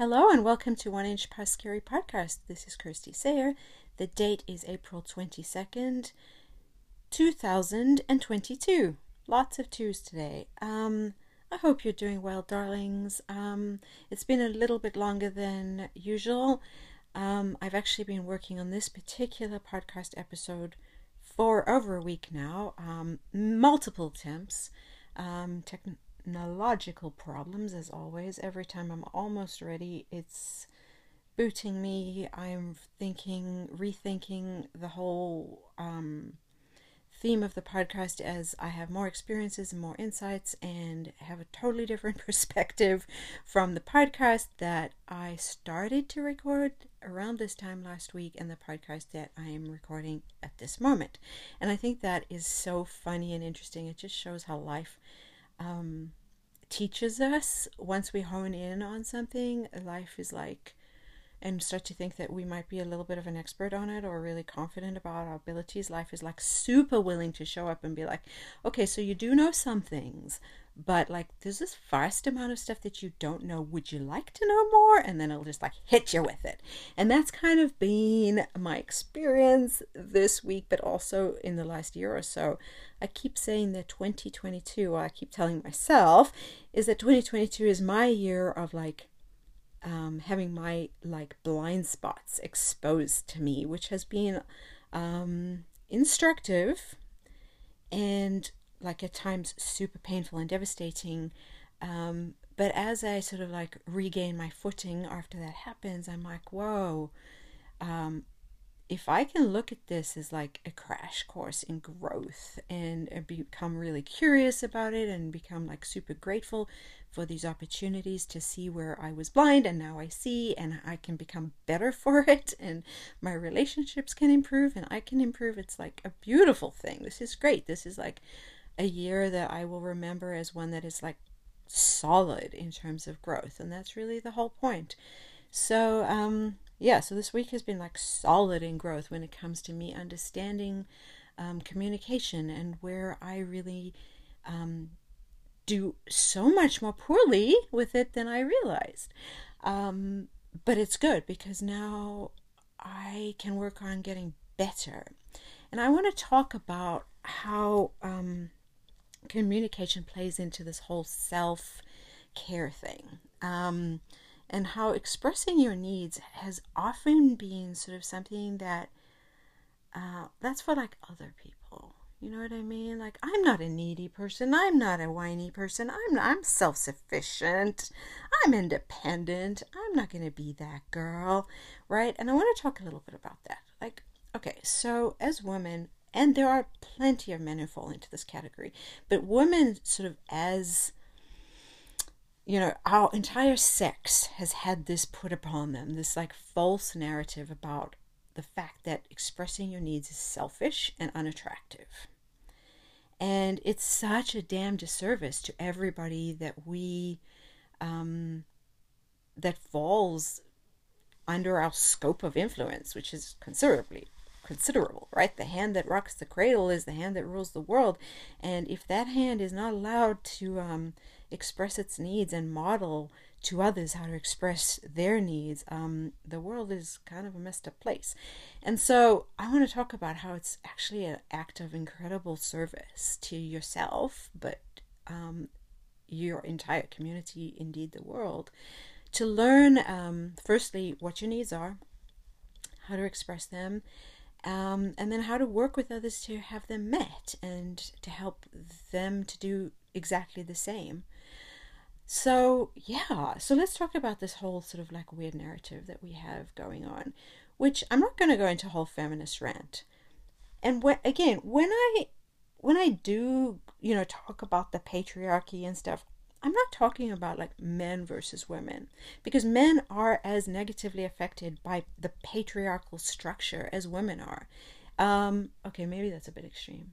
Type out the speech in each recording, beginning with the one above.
Hello and welcome to 1 Inch Past Scary Podcast. This is Kirsty Sayer. The date is April 22nd, 2022. Lots of twos today. I hope you're doing well, darlings. It's been a little bit longer than usual. I've actually been working on this particular podcast episode for over a week now. Multiple attempts. Technological problems as always. Every time I'm almost ready, it's booting me. I'm rethinking the whole theme of the podcast as I have more experiences and more insights and have a totally different perspective from the podcast that I started to record around this time last week and the podcast that I am recording at this moment. And I think that is so funny and interesting. It just shows how life teaches us. Once we hone in on something, life is like, and start to think that we might be a little bit of an expert on it or really confident about our abilities, life is like super willing to show up and be like, okay, so you do know some things, but like there's this vast amount of stuff that you don't know. Would you like to know more? And then it'll just like hit you with it. And that's kind of been my experience this week, but also in the last year or so. I keep saying that 2022, or I keep telling myself, is that 2022 is my year of like having my like blind spots exposed to me, which has been instructive and like at times super painful and devastating. But as I sort of like regain my footing after that happens, I'm like, whoa, if I can look at this as like a crash course in growth and become really curious about it and become like super grateful for these opportunities to see where I was blind and now I see, and I can become better for it, and my relationships can improve and I can improve. It's like a beautiful thing. This is great. This is like a year that I will remember as one that is like solid in terms of growth, and that's really the whole point. So so this week has been like solid in growth when it comes to me understanding communication, and where I really do so much more poorly with it than I realized. But it's good because now I can work on getting better. And I want to talk about how communication plays into this whole self-care thing. And how expressing your needs has often been sort of something that that's for like other people. You know what I mean? Like, I'm not a needy person. I'm not a whiny person. I'm self-sufficient. I'm independent. I'm not going to be that girl, right? And I want to talk a little bit about that. Like, okay, so as women, and there are plenty of men who fall into this category, but women sort of as, you know, our entire sex has had this put upon them, this like false narrative about the fact that expressing your needs is selfish and unattractive. And it's such a damn disservice to everybody that we, that falls under our scope of influence, which is considerable, right? The hand that rocks the cradle is the hand that rules the world. And if that hand is not allowed to express its needs and model to others how to express their needs, the world is kind of a messed up place. And so I want to talk about how it's actually an act of incredible service to yourself, but your entire community, indeed the world, to learn firstly what your needs are, how to express them, and then how to work with others to have them met and to help them to do exactly the same. So let's talk about this whole sort of like weird narrative that we have going on, which I'm not going to go into a whole feminist rant. And when I do, you know, talk about the patriarchy and stuff, I'm not talking about like men versus women, because men are as negatively affected by the patriarchal structure as women are. Okay, maybe that's a bit extreme.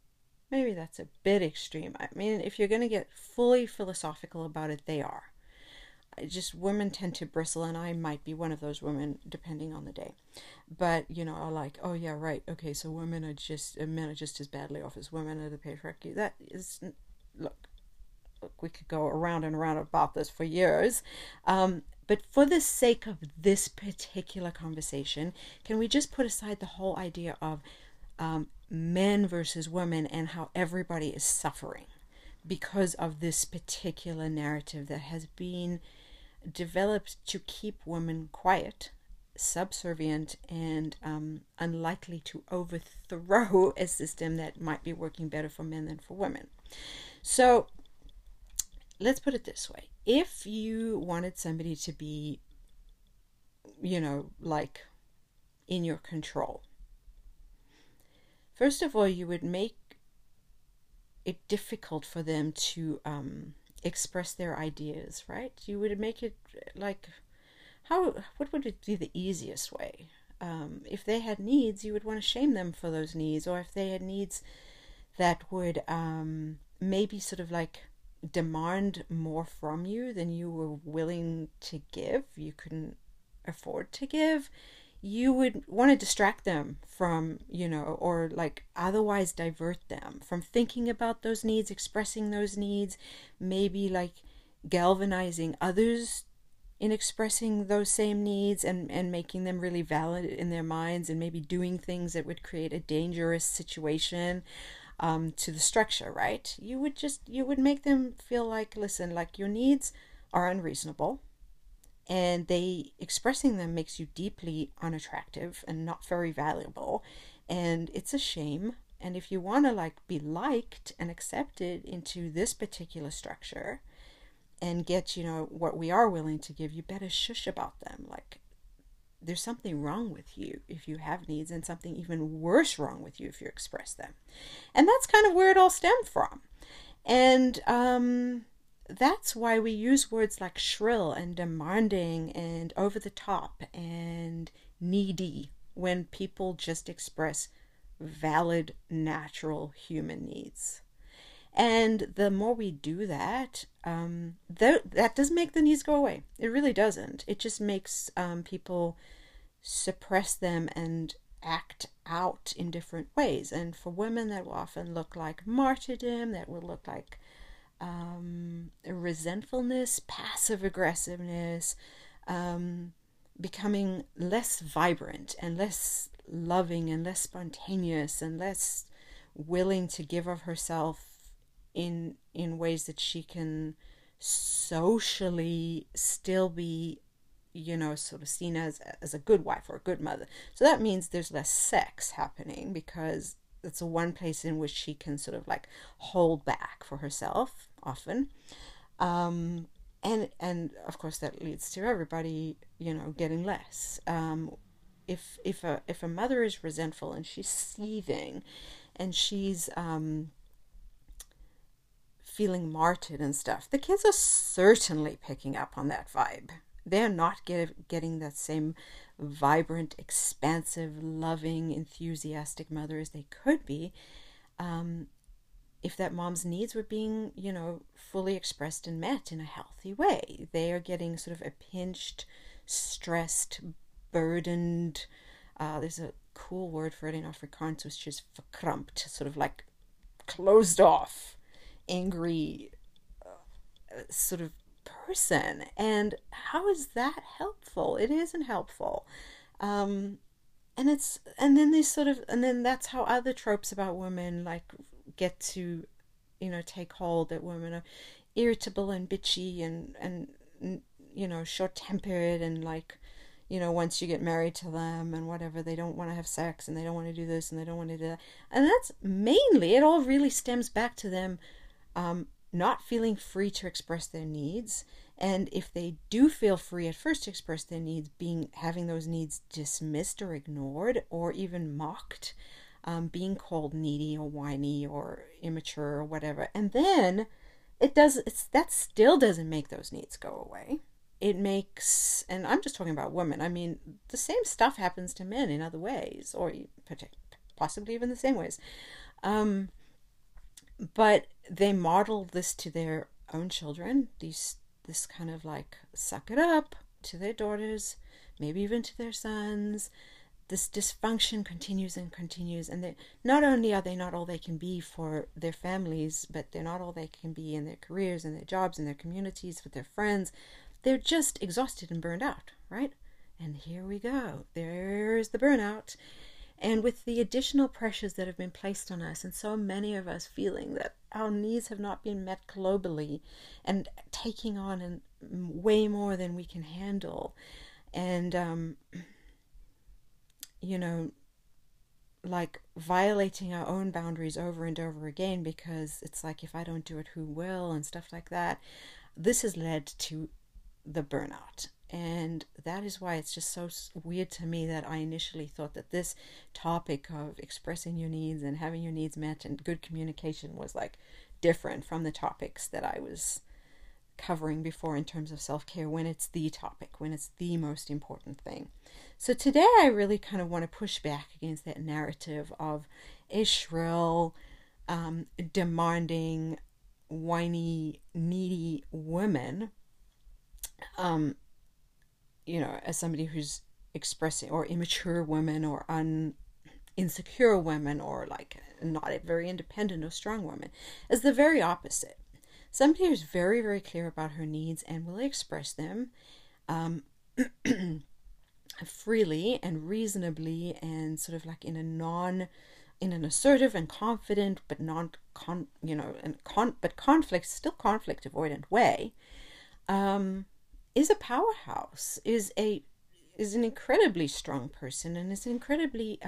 I mean, if you're going to get fully philosophical about it, they are. Just women tend to bristle, and I might be one of those women depending on the day. But, you know, are like, oh yeah, right. Okay, so men are just as badly off as women are the patriarchy. That is, look, we could go around and around about this for years. But for the sake of this particular conversation, can we just put aside the whole idea of men versus women and how everybody is suffering because of this particular narrative that has been developed to keep women quiet, subservient, and unlikely to overthrow a system that might be working better for men than for women. So let's put it this way. If you wanted somebody to be, like in your control, first of all, you would make it difficult for them to express their ideas, right? You would make it like, what would it be the easiest way? If they had needs, you would want to shame them for those needs, or if they had needs that would maybe sort of like demand more from you than you were willing to give, you couldn't afford to give, you would want to distract them from, or like otherwise divert them from thinking about those needs, expressing those needs, maybe like galvanizing others in expressing those same needs and making them really valid in their minds, and maybe doing things that would create a dangerous situation to the structure, right? You would make them feel like, listen, like your needs are unreasonable, and expressing them makes you deeply unattractive and not very valuable, and it's a shame. And if you want to like be liked and accepted into this particular structure and get what we are willing to give, you better shush about them. Like, there's something wrong with you if you have needs, and something even worse wrong with you if you express them. And that's kind of where it all stemmed from. And that's why we use words like shrill and demanding and over the top and needy when people just express valid, natural human needs. And the more we do that, that doesn't make the needs go away. It really doesn't. It just makes people suppress them and act out in different ways. And for women, that will often look like martyrdom, that will look like resentfulness, passive aggressiveness, becoming less vibrant and less loving and less spontaneous and less willing to give of herself in ways that she can socially still be, sort of seen as a good wife or a good mother. So that means there's less sex happening, because it's the one place in which she can sort of like hold back for herself often. And of course that leads to everybody, getting less. If a mother is resentful and she's seething and she's feeling martyred and stuff, the kids are certainly picking up on that vibe. They're not getting that same vibrant, expansive, loving, enthusiastic mother as they could be if that mom's needs were being, fully expressed and met in a healthy way. They are getting sort of a pinched, stressed, burdened, there's a cool word for it in Afrikaans, which is verkrampt, sort of like closed off, angry sort of person. And how is that helpful? It isn't helpful. And then that's how other tropes about women like get to, take hold, that women are irritable and bitchy and short-tempered, and like, once you get married to them and whatever, they don't want to have sex and they don't want to do this and they don't want to do that. And that's mainly, it all really stems back to them not feeling free to express their needs. And if they do feel free at first to express their needs, having those needs dismissed or ignored or even mocked, being called needy or whiny or immature or whatever. And then that still doesn't make those needs go away. It makes, and I'm just talking about women, I mean, the same stuff happens to men in other ways, or possibly even the same ways. But they model this to their own children, this kind of like suck it up, to their daughters, maybe even to their sons. This dysfunction continues and continues, and not only are they not all they can be for their families, but they're not all they can be in their careers and their jobs and their communities, with their friends. They're just exhausted and burned out, right? And here we go. There's the burnout. And with the additional pressures that have been placed on us, and so many of us feeling that our needs have not been met globally and taking on way more than we can handle. And, like violating our own boundaries over and over again, because it's like, if I don't do it, who will, and stuff like that. This has led to the burnout. And that is why it's just so weird to me that I initially thought that this topic of expressing your needs and having your needs met and good communication was like different from the topics that I was covering before in terms of self-care, when it's the topic, when it's the most important thing. So today I really kind of want to push back against that narrative of a shrill, demanding, whiny, needy woman, as somebody who's expressing, or immature women, or insecure women, or like not a very independent or strong woman, as the very opposite. Somebody who's very, very clear about her needs and will express them freely and reasonably, and sort of like in an assertive and confident, but still conflict avoidant way, is a powerhouse, is an incredibly strong person, and is incredibly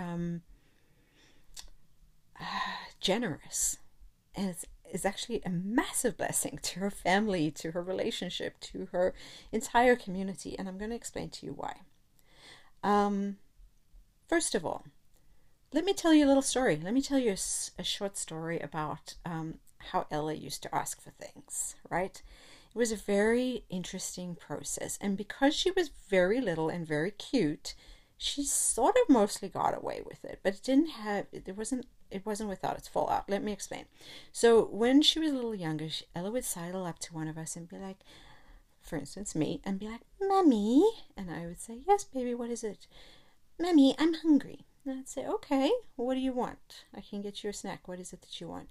generous, and is actually a massive blessing to her family, to her relationship, to her entire community. And I'm going to explain to you why. First of all, let me tell you a little story. Let me tell you a short story about how Ella used to ask for things, right? It was a very interesting process. And because she was very little and very cute, she sort of mostly got away with it. But it wasn't without its fallout. Let me explain. So when she was a little younger, Ella would sidle up to one of us and be like, for instance, me, and be like, "Mommy," and I would say, "Yes, baby, what is it?" "Mommy, I'm hungry." And I'd say, "Okay, what do you want? I can get you a snack. What is it that you want?"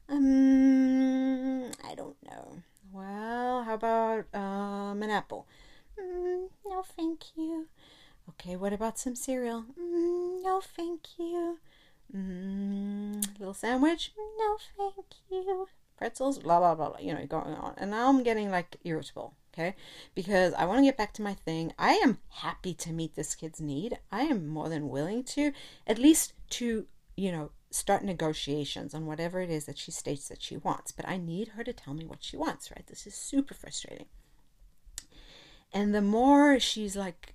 I don't know." "Well, how about an apple?" "No, thank you." "Okay, what about some cereal?" "No, thank you." "Little sandwich?" "No, thank you." "Pretzels?" Blah, blah, blah, blah, going on. And now I'm getting like irritable, okay? Because I want to get back to my thing. I am happy to meet this kid's need. I am more than willing to, at least to, start negotiations on whatever it is that she states that she wants. But I need her to tell me what she wants, right? This is super frustrating. And the more she's like,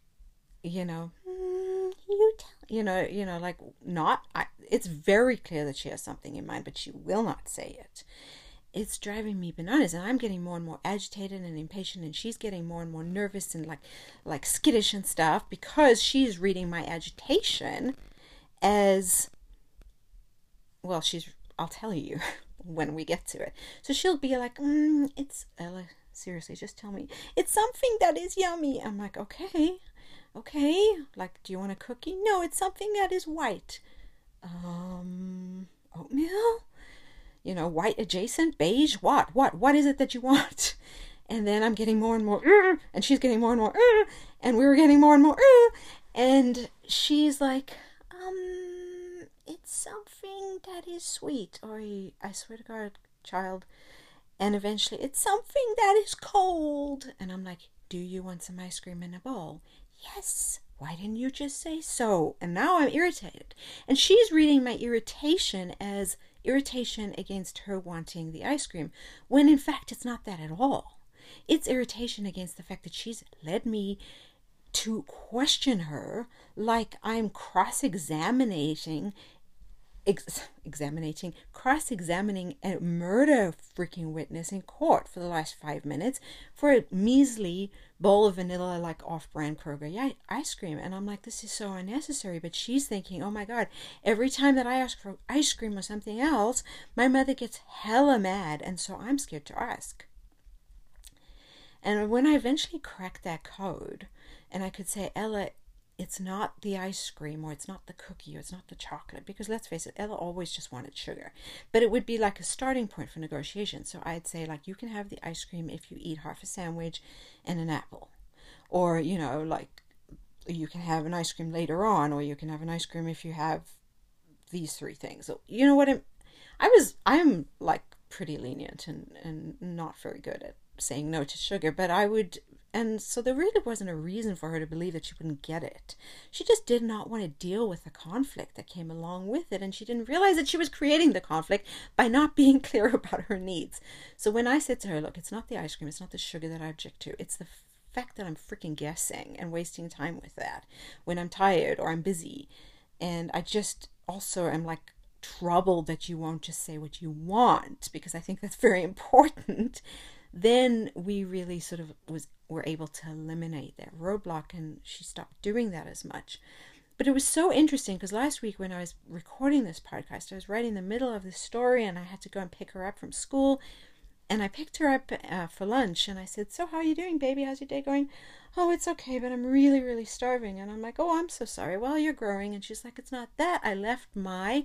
it's very clear that she has something in mind, but she will not say it. It's driving me bananas, and I'm getting more and more agitated and impatient, and she's getting more and more nervous and like skittish and stuff, because she's reading my agitation as, well, I'll tell you when we get to it. So she'll be like, "It's Ella, seriously, just tell me. It's something that is yummy." I'm like, okay, like, "Do you want a cookie?" "No, it's something that is white." Oatmeal? White adjacent, beige, what is it that you want? And then I'm getting more and more, and she's getting more and more, and we're getting more and more, and she's like, "It's something that is sweet," or "I swear to God, child," and eventually, "It's something that is cold," and I'm like, "Do you want some ice cream in a bowl?" "Yes." "Why didn't you just say so?" And now I'm irritated. And she's reading my irritation as irritation against her wanting the ice cream, when in fact it's not that at all. It's irritation against the fact that she's led me to question her like I'm cross-examining a murder freaking witness in court for the last 5 minutes for a measly bowl of vanilla, like off-brand Kroger ice cream. And I'm like, this is so unnecessary. But she's thinking, oh my God, every time that I ask for ice cream or something else, my mother gets hella mad, and so I'm scared to ask. And when I eventually cracked that code, and I could say, Ella, it's not the ice cream, or it's not the cookie, or it's not the chocolate, because let's face it, Ella always just wanted sugar. But it would be like a starting point for negotiation. So I'd say, like, you can have the ice cream if you eat half a sandwich and an apple. Or, you know, like, you can have an ice cream later on, or you can have an ice cream if you have these three things. So, you know what, I'm like pretty lenient and not very good at saying no to sugar, but I would, and so there really wasn't a reason for her to believe that she wouldn't get it. She just did not want to deal with the conflict that came along with it, and she didn't realize that she was creating the conflict by not being clear about her needs. So when I said to her, look, it's not the ice cream, it's not the sugar that I object to, it's the fact that I'm freaking guessing and wasting time with that when I'm tired or I'm busy. And I just also am like troubled that you won't just say what you want, because I think that's very important. Then we really sort of were able to eliminate that roadblock, and she stopped doing that as much. But it was so interesting because last week when I was recording this podcast, I was right in the middle of the story, and I had to go and pick her up from school. And I picked her up for lunch, and I said, so how are you doing, baby? How's your day going? Oh, it's okay, but I'm really, really starving. And I'm like, oh, I'm so sorry. Well, you're growing. And she's like, it's not that. I left my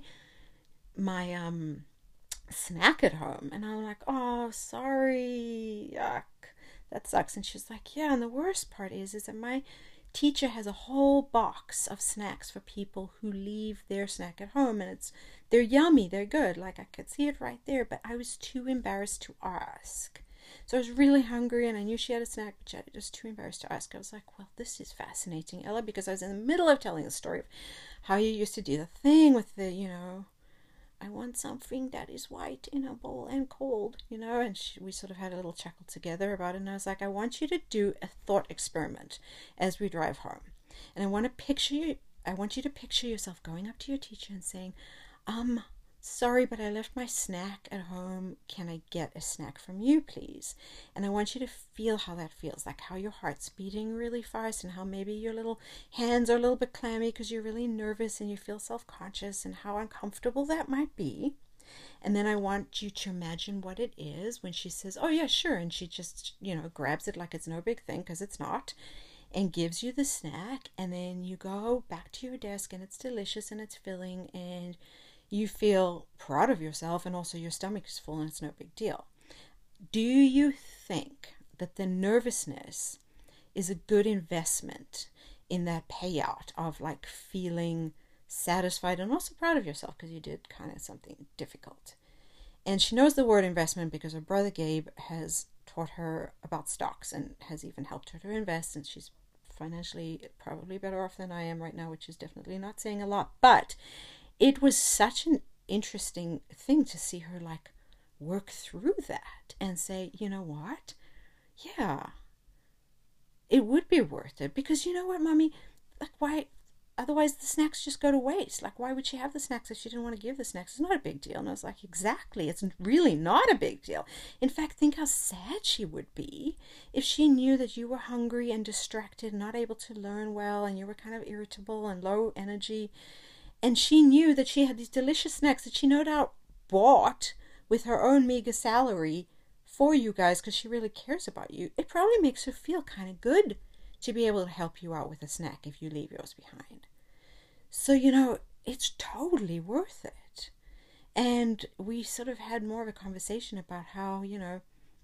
snack at home. And I'm like, oh, sorry. Yuck. That sucks. And she's like, yeah. And the worst part is that my teacher has a whole box of snacks for people who leave their snack at home, and they're yummy, they're good, like I could see it right there, but I was too embarrassed to ask. So I was really hungry, and I knew she had a snack, but I was just too embarrassed to ask. I was like, well, this is fascinating, Ella, because I was in the middle of telling the story of how you used to do the thing with the, you know, I want something that is white in a bowl and cold, you know, and we sort of had a little chuckle together about it. And I was like, I want you to do a thought experiment as we drive home. And I want you to picture yourself going up to your teacher and saying, sorry, but I left my snack at home. Can I get a snack from you, please? And I want you to feel how that feels, like how your heart's beating really fast, and how maybe your little hands are a little bit clammy because you're really nervous and you feel self-conscious, and how uncomfortable that might be. And then I want you to imagine what it is when she says, oh yeah, sure, and she just, you know, grabs it like it's no big thing, because it's not, and gives you the snack, and then you go back to your desk, and it's delicious and it's filling, and you feel proud of yourself, and also your stomach is full, and it's no big deal. Do you think that the nervousness is a good investment in that payout of like feeling satisfied and also proud of yourself because you did kind of something difficult? And she knows the word investment because her brother Gabe has taught her about stocks and has even helped her to invest, and she's financially probably better off than I am right now, which is definitely not saying a lot. But it was such an interesting thing to see her like work through that and say, you know what? Yeah, it would be worth it, because you know what, Mommy? Like, why? Otherwise the snacks just go to waste. Like, why would she have the snacks if she didn't want to give the snacks? It's not a big deal. And I was like, exactly. It's really not a big deal. In fact, think how sad she would be if she knew that you were hungry and distracted, not able to learn well, and you were kind of irritable and low energy. And she knew that she had these delicious snacks that she no doubt bought with her own meager salary for you guys because she really cares about you. It probably makes her feel kind of good to be able to help you out with a snack if you leave yours behind. So, you know, it's totally worth it. And we sort of had more of a conversation about how, you know,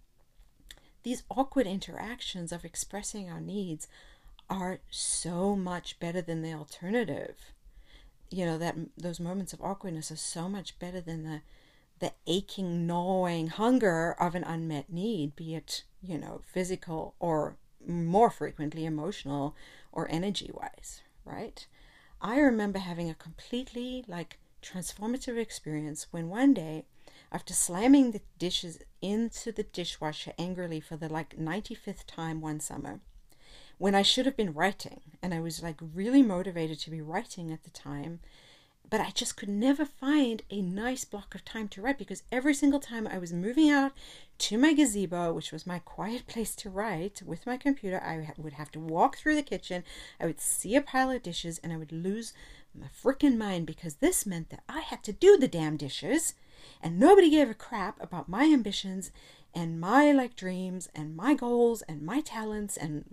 these awkward interactions of expressing our needs are so much better than the alternative. You know, that those moments of awkwardness are so much better than the aching, gnawing hunger of an unmet need, be it, you know, physical or more frequently emotional or energy-wise, right? I remember having a completely, like, transformative experience when one day, after slamming the dishes into the dishwasher angrily for the, like, 95th time one summer, when I should have been writing, and I was like really motivated to be writing at the time, but I just could never find a nice block of time to write, because every single time I was moving out to my gazebo, which was my quiet place to write with my computer, I would have to walk through the kitchen, I would see a pile of dishes, and I would lose my freaking mind, because this meant that I had to do the damn dishes, and nobody gave a crap about my ambitions and my like dreams and my goals and my talents and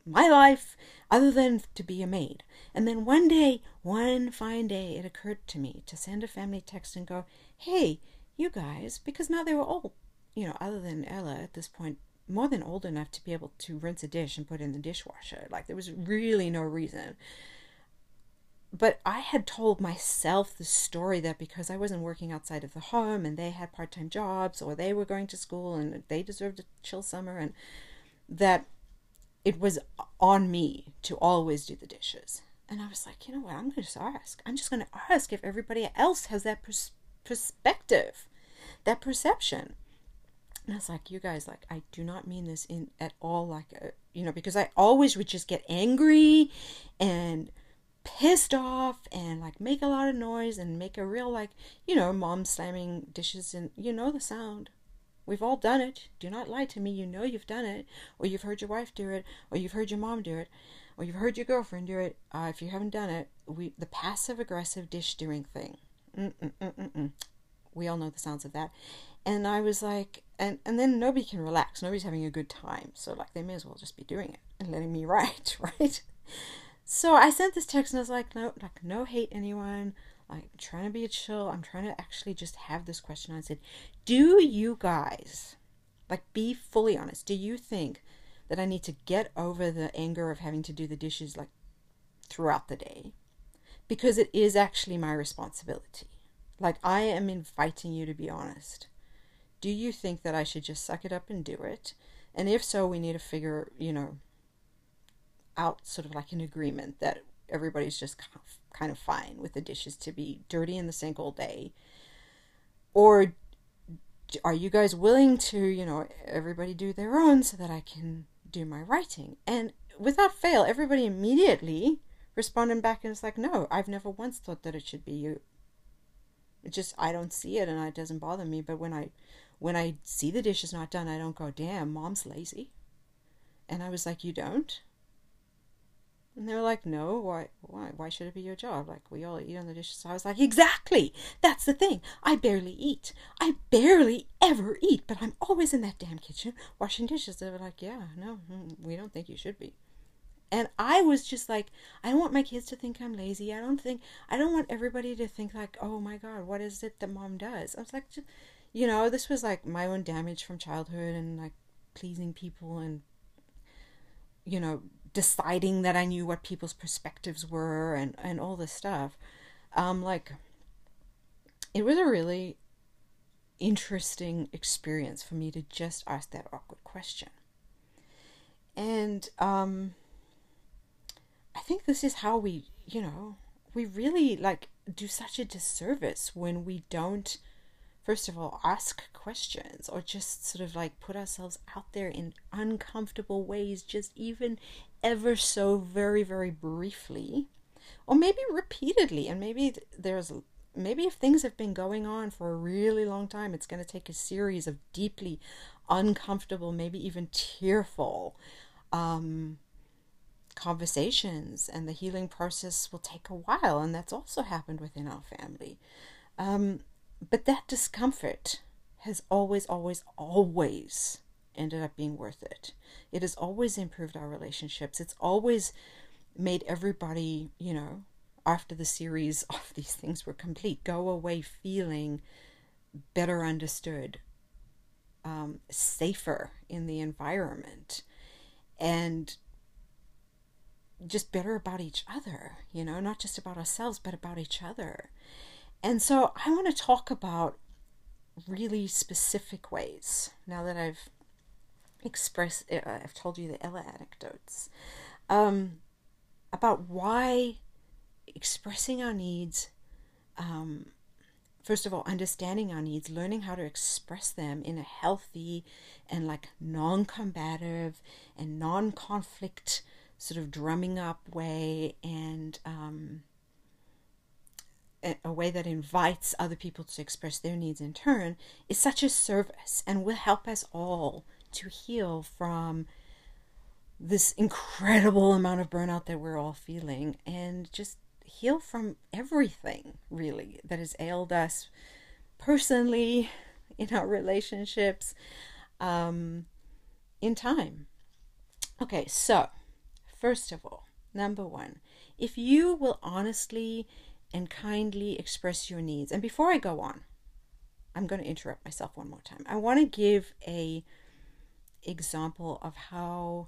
my life other than to be a maid. And then one day, one fine day, it occurred to me to send a family text and go, hey, you guys, because now they were all, other than Ella at this point, more than old enough to be able to rinse a dish and put it in the dishwasher. Like, there was really no reason. But I had told myself the story that because I wasn't working outside of the home and they had part-time jobs or they were going to school and they deserved a chill summer, and that it was on me to always do the dishes. And I was like, you know what, I'm going to ask. I'm just going to ask if everybody else has that perspective, that perception. And I was like, you guys, like, I do not mean this in at all, like, because I always would just get angry and pissed off and like make a lot of noise and make a real, like, mom slamming dishes, and the sound. We've all done it. Do not lie to me. You've done it, or you've heard your wife do it, or you've heard your mom do it, or you've heard your girlfriend do it. If you haven't done it, the passive aggressive dish doing thing. We all know the sounds of that. And I was like, and then nobody can relax. Nobody's having a good time. So like, they may as well just be doing it and letting me write, right? So I sent this text and I was like, no hate anyone. Like, I'm trying to be chill. I'm trying to actually just have this question. I said, do you guys, like, be fully honest. Do you think that I need to get over the anger of having to do the dishes, like, throughout the day? Because it is actually my responsibility. Like, I am inviting you to be honest. Do you think that I should just suck it up and do it? And if so, we need to figure, out sort of like an agreement that everybody's just kind of fine with the dishes to be dirty in the sink all day. Or are you guys willing to, everybody do their own so that I can do my writing? And without fail, everybody immediately responded back and was like, no, I've never once thought that it should be you. It just, I don't see it and it doesn't bother me. But when I see the dishes not done, I don't go, damn, mom's lazy. And I was like, you don't? And they were like, no, why should it be your job? Like, we all eat on the dishes. So I was like, exactly, that's the thing. I barely eat. I barely ever eat, but I'm always in that damn kitchen washing dishes. They were like, yeah, no, we don't think you should be. And I was just like, I don't want my kids to think I'm lazy. I don't want everybody to think like, oh my God, what is it that mom does? I was like, this was like my own damage from childhood and like pleasing people and, deciding that I knew what people's perspectives were and all this stuff. Like, it was a really interesting experience for me to just ask that awkward question. And I think this is how we really like do such a disservice when we don't, first of all, ask questions or just sort of like put ourselves out there in uncomfortable ways, just even ever so very, very briefly, or maybe repeatedly. And maybe if things have been going on for a really long time, it's going to take a series of deeply uncomfortable, maybe even tearful conversations, and the healing process will take a while. And that's also happened within our family. But that discomfort has always, always, always ended up being worth it. It has always improved our relationships. It's always made everybody, after the series of these things were complete, go away feeling better understood, safer in the environment, and just better about each other, not just about ourselves, but about each other. And so I want to talk about really specific ways, now that I've told you the Ella anecdotes, about why expressing our needs, first of all, understanding our needs, learning how to express them in a healthy and like non-combative and non-conflict sort of drumming up way, and a way that invites other people to express their needs in turn, is such a service and will help us all to heal from this incredible amount of burnout that we're all feeling, and just heal from everything really that has ailed us personally, in our relationships, in time. Okay, so first of all, number one, if you will honestly and kindly express your needs, and before I go on, I'm going to interrupt myself one more time. I want to give a example of how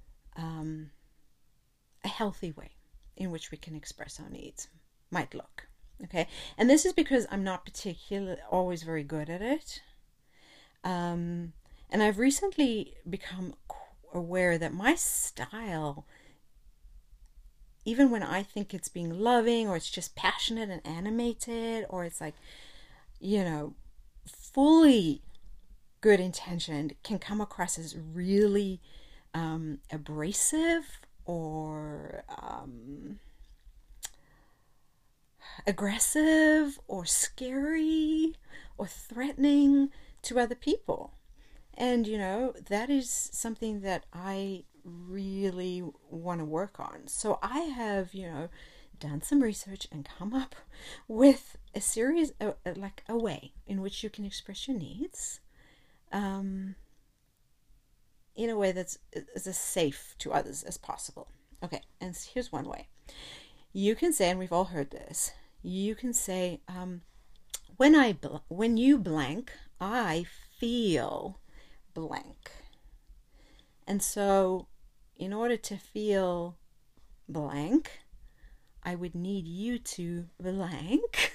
a healthy way in which we can express our needs might look. Okay, and this is because I'm not particularly always very good at it. And I've recently become aware that my style, even when I think it's being loving or it's just passionate and animated, or it's like, fully good intentioned, can come across as really abrasive or aggressive or scary or threatening to other people. And that is something that I really want to work on. So I have done some research and come up with a series, like a way in which you can express your needs in a way that's as safe to others as possible. Okay, and here's one way. You can say, and we've all heard this, you can say, when you blank, I feel blank. And so in order to feel blank, I would need you to blank.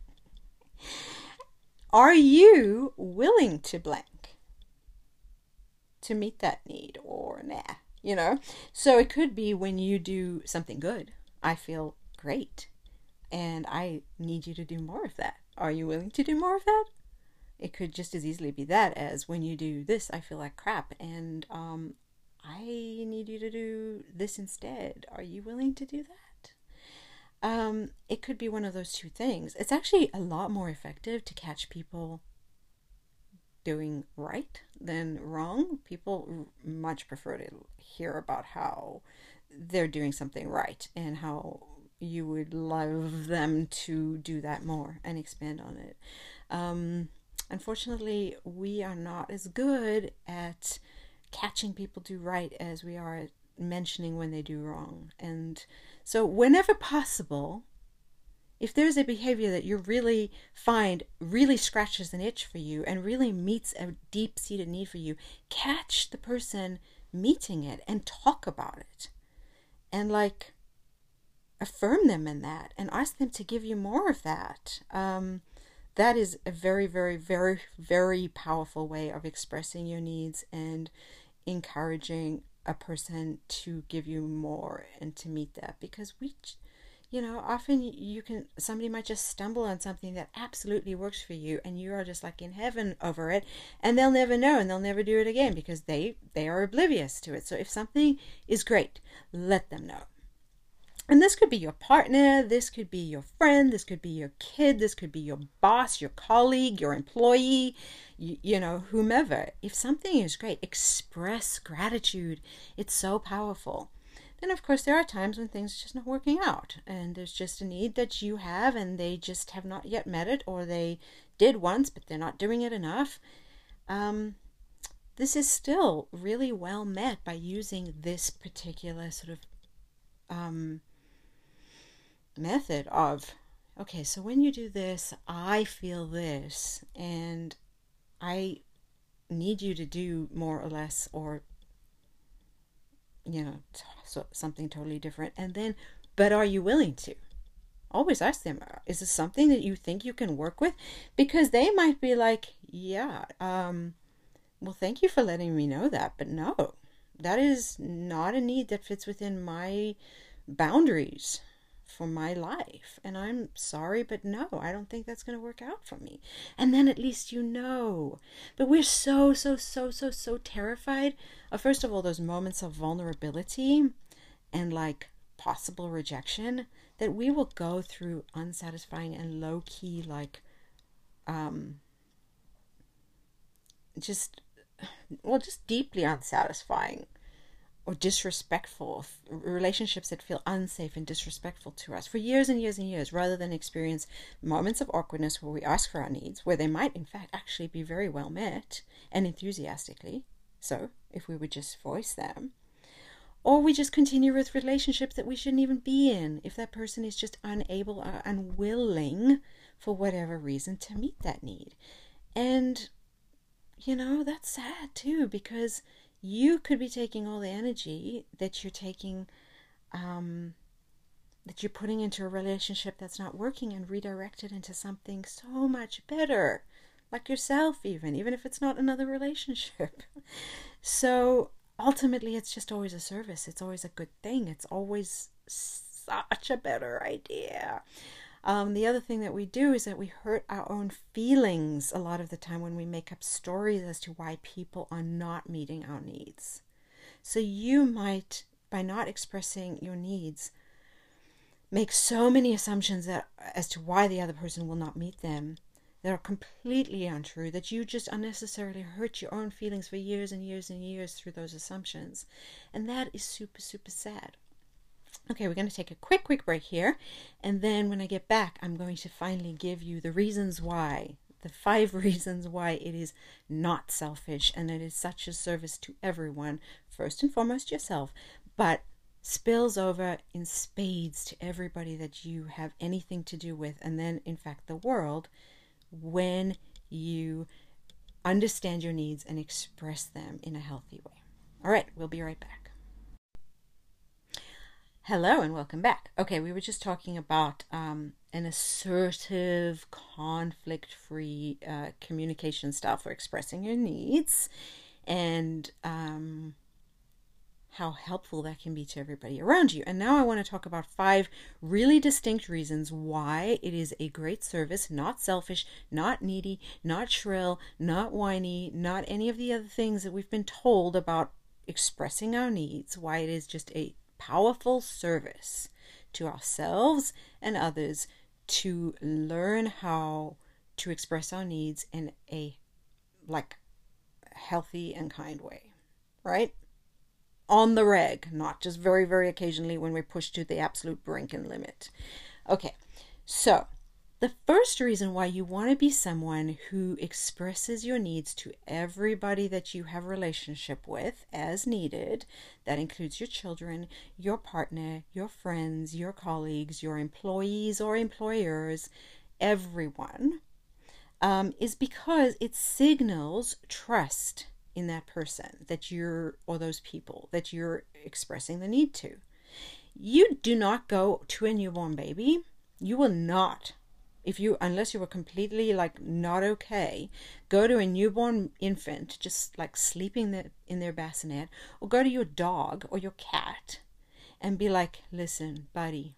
Are you willing to blank to meet that need, or nah? So it could be when you do something good, I feel great and I need you to do more of that. Are you willing to do more of that? It could just as easily be that as when you do this, I feel like crap and I need you to do this instead. Are you willing to do that? It could be one of those two things. It's actually a lot more effective to catch people doing right than wrong. People much prefer to hear about how they're doing something right and how you would love them to do that more and expand on it. Unfortunately, we are not as good at catching people do right as we are at mentioning when they do wrong. And so whenever possible, if there's a behavior that you really find really scratches an itch for you and really meets a deep-seated need for you, catch the person meeting it and talk about it. And affirm them in that and ask them to give you more of that. That is a very, very, very, very powerful way of expressing your needs and encouraging a person to give you more and to meet that. Because often somebody might just stumble on something that absolutely works for you and you are just like in heaven over it, and they'll never know and they'll never do it again because they are oblivious to it. So if something is great, let them know. And this could be your partner, this could be your friend, this could be your kid, this could be your boss, your colleague, your employee, whomever. If something is great, express gratitude. It's so powerful. Then, of course, there are times when things are just not working out and there's just a need that you have and they just have not yet met it, or they did once, but they're not doing it enough. This is still really well met by using this particular sort of method of, okay, so when you do this, I feel this, and I need you to do more or less, or something totally different. And then, but are you willing to? Always ask them, is this something that you think you can work with? Because they might be like, yeah, well, thank you for letting me know that, but no, that is not a need that fits within my boundaries for my life, and I'm sorry, but no, I don't think that's going to work out for me. And then at least but we're so terrified of, first of all, those moments of vulnerability and possible rejection, that we will go through unsatisfying and low-key just deeply unsatisfying or disrespectful relationships that feel unsafe and disrespectful to us for years and years and years, rather than experience moments of awkwardness where we ask for our needs, where they might in fact actually be very well met and enthusiastically so, if we would just voice them. Or we just continue with relationships that we shouldn't even be in if that person is just unable or unwilling for whatever reason to meet that need. And, that's sad too, because you could be taking all the energy that you're taking, that you're putting into a relationship that's not working, and redirect it into something so much better, like yourself, even if it's not another relationship. So ultimately, it's just always a service. It's always a good thing. It's always such a better idea. The other thing that we do is that we hurt our own feelings a lot of the time when we make up stories as to why people are not meeting our needs. So you might, by not expressing your needs, make so many assumptions as to why the other person will not meet them that are completely untrue, that you just unnecessarily hurt your own feelings for years and years and years through those assumptions. And that is super, super sad. Okay, we're going to take a quick break here. And then when I get back, I'm going to finally give you the reasons why, the 5 reasons why it is not selfish and it is such a service to everyone, first and foremost yourself, but spills over in spades to everybody that you have anything to do with, and then, in fact, the world, when you understand your needs and express them in a healthy way. All right, we'll be right back. Hello and welcome back. Okay, we were just talking about an assertive, conflict-free communication style for expressing your needs, and how helpful that can be to everybody around you. And now I want to talk about 5 really distinct reasons why it is a great service, not selfish, not needy, not shrill, not whiny, not any of the other things that we've been told about expressing our needs, why it is just a powerful service to ourselves and others to learn how to express our needs in a healthy and kind way, right? On the reg, not just very, very occasionally when we're pushed to the absolute brink and limit. Okay, so the first reason why you want to be someone who expresses your needs to everybody that you have a relationship with as needed, that includes your children, your partner, your friends, your colleagues, your employees or employers, everyone, is because it signals trust in that person or those people that you're expressing the need to. You do not go to a newborn baby. You will not, unless you were completely not okay, go to a newborn infant just sleeping in their bassinet, or go to your dog or your cat and be like, listen, buddy,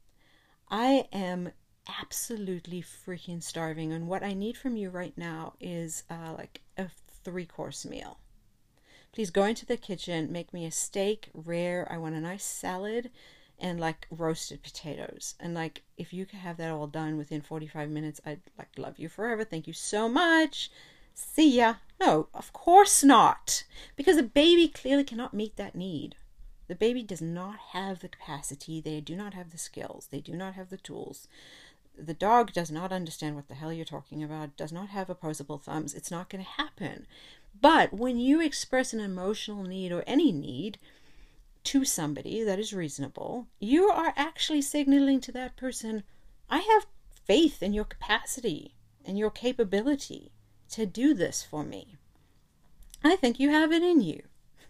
I am absolutely freaking starving, and what I need from you right now is a 3-course meal. Please go into the kitchen, make me a steak, rare. I want a nice salad and roasted potatoes. And if you could have that all done within 45 minutes, I'd love you forever. Thank you so much. See ya. No, of course not. Because the baby clearly cannot meet that need. The baby does not have the capacity. They do not have the skills. They do not have the tools. The dog does not understand what the hell you're talking about, does not have opposable thumbs. It's not going to happen. But when you express an emotional need or any need to somebody that is reasonable, you are actually signaling to that person, I have faith in your capacity and your capability to do this for me. I think you have it in you.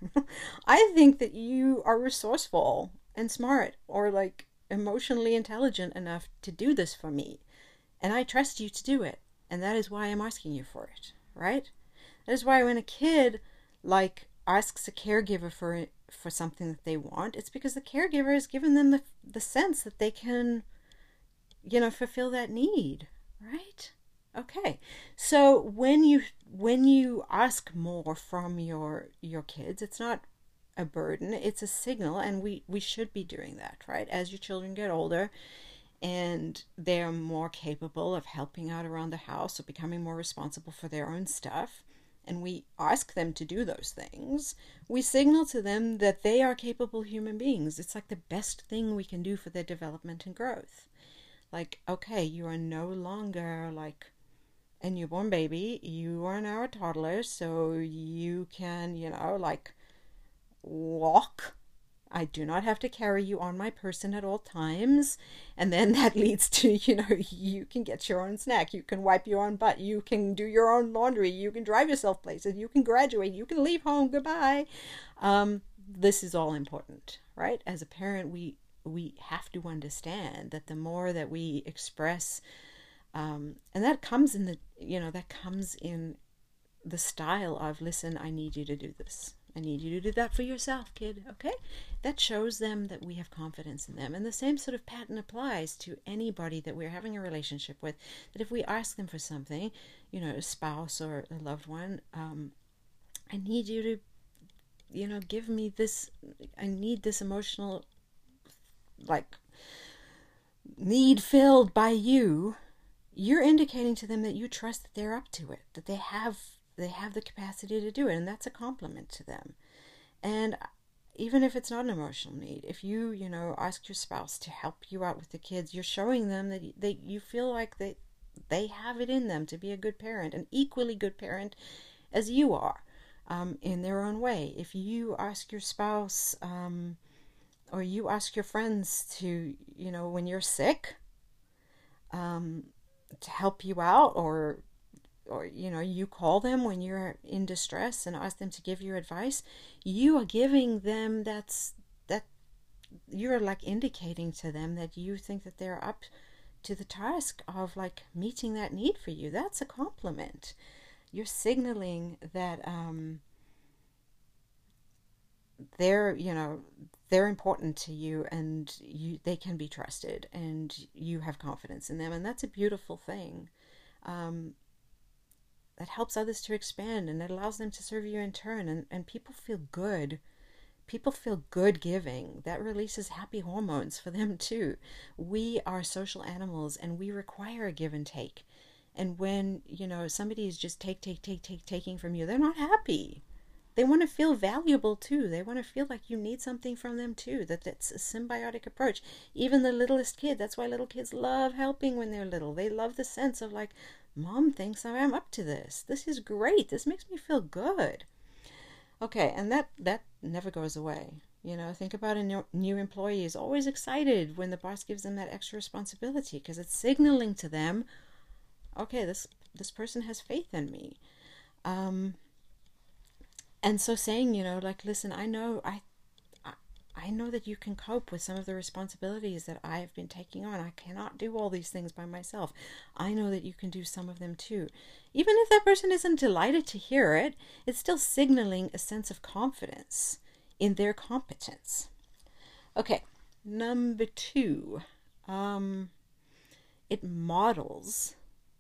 I think that you are resourceful and smart, or emotionally intelligent enough to do this for me, and I trust you to do it, and that is why I'm asking you for it, right? That is why when a kid asks a caregiver for something that they want, it's because the caregiver has given them the sense that they can fulfill that need, right? Okay, so when you ask more from your kids, it's not a burden, it's a signal, and we should be doing that, right? As your children get older and they're more capable of helping out around the house or becoming more responsible for their own stuff, and we ask them to do those things, we signal to them that they are capable human beings. It's the best thing we can do for their development and growth. Okay, you are no longer a newborn baby, you are now a toddler, so you can, walk I do not have to carry you on my person at all times. And then that leads to, you can get your own snack, you can wipe your own butt, you can do your own laundry, you can drive yourself places, you can graduate, you can leave home, goodbye. This is all important, right? As a parent, we have to understand that the more that we express, and that comes in the style of, listen, I need you to do this. I need you to do that for yourself, kid. Okay? That shows them that we have confidence in them. And the same sort of pattern applies to anybody that we're having a relationship with. That if we ask them for something, a spouse or a loved one, I need you to, give me this. I need this emotional, need filled by you. You're indicating to them that you trust that they're up to it, that they have the capacity to do it, and that's a compliment to them. And even if it's not an emotional need, if you ask your spouse to help you out with the kids, you're showing them that you feel like they have it in them to be a good parent, an equally good parent as you are, in their own way. If you ask your spouse, or you ask your friends to, when you're sick, to help you out, or you call them when you're in distress and ask them to give you advice, you are giving them that you're indicating to them that you think that they're up to the task of meeting that need for you. That's a compliment. You're signaling that they're important to you, and they can be trusted, and you have confidence in them, and that's a beautiful thing. That helps others to expand, and it allows them to serve you in turn, and people feel good. People feel good giving. That releases happy hormones for them too. We are social animals, and we require a give and take. And when, somebody is just taking from you, they're not happy. They want to feel valuable too. They want to feel like you need something from them too. That's a symbiotic approach. Even the littlest kid, that's why little kids love helping when they're little. They love the sense of Mom thinks I'm up to this. This is great. This makes me feel good. Okay, and that never goes away. Think about a new employee is always excited when the boss gives them that extra responsibility, because it's signaling to them, okay, this person has faith in me. And so saying, listen, I know that you can cope with some of the responsibilities that I have been taking on. I cannot do all these things by myself. I know that you can do some of them too. Even if that person isn't delighted to hear it, it's still signaling a sense of confidence in their competence. Okay, number 2. It models